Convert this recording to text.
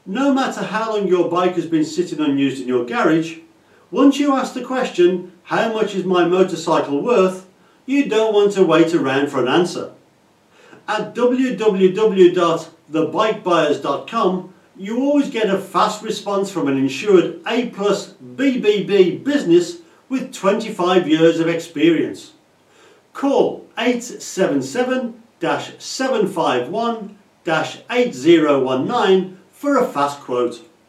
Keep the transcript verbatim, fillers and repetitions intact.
No matter how long your bike has been sitting unused in your garage, once you ask the question, how much is my motorcycle worth, you don't want to wait around for an answer. At w w w dot the bike buyers dot com, you always get a fast response from an insured A plus B B B business with twenty-five years of experience. Call eight seven seven, seven five one, eight zero one nine for a fast quote.